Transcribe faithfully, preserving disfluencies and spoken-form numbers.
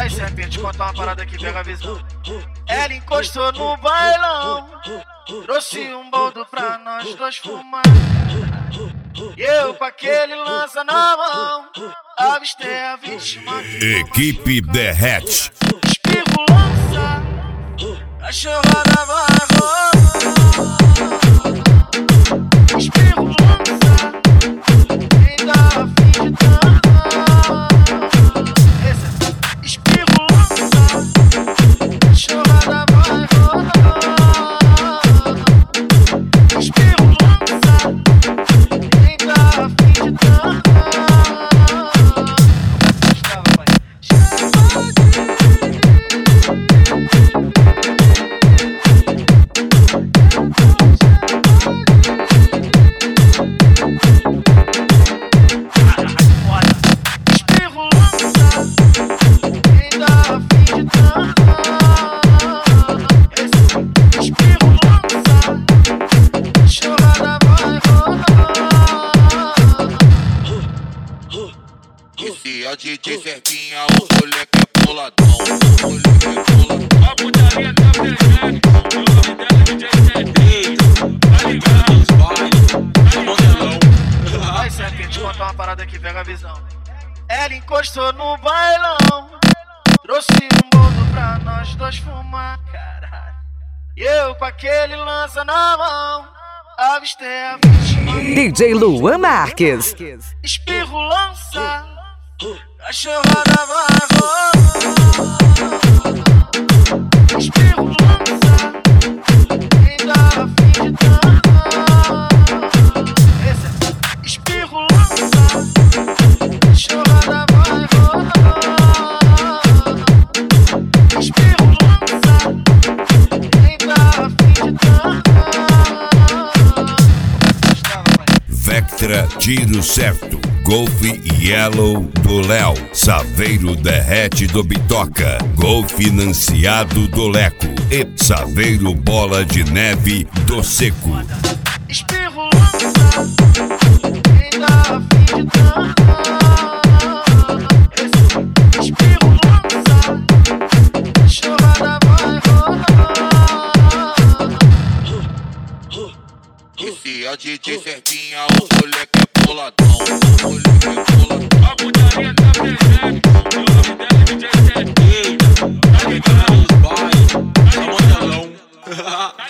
Vai, serpente, contar uma parada que pega a visão. Ela encostou no bailão, trouxe um boldo pra nós dois fumar. E eu com aquele lança na mão, avistei a vítima. Equipe Derrete. Espirro lança, cachorrada vai rolar. Espirro lança, quem dá a fim de dançar. Espirro lança, cachorrada vai rolar. Espirro lança, quem dá a fim de dançar. A D J Serpinha, o moleque é boladão, o moleque é boladão. A putaria tá presente, o nome dela é D J Serpinha. Tá ligado? Vai, modelão. Vai, serpente, contar uma parada que pega a visão. Ela encostou no bailão, trouxe um boldo pra nós dois fumar. Caralho. E eu com aquele lança na mão, avistei a vítima. D J Luan Marques. Espirro lança, cachorrada vai rolar. Espirro lança, quem dá a fim de dançar. Espirro lança, cachorrada vai rolar. Espirro lança, quem dá a fim de dançar. Vectra Tiro Certo. Golf Yellow do Léo. Saveiro Derrete do Bitoca. Golf Financiado do Leco. E Saveiro Bola de Neve do Seco. Espirro lança, quem dá a fim de dançar. Espirro lança, cachorrada vai rolar. Esse é a D J Serpinha, o moleque é boladão, o moleque é boladão. A putaria tá presente, o nome dela é D J Serpinha. Tá ligado? Vai, modelão.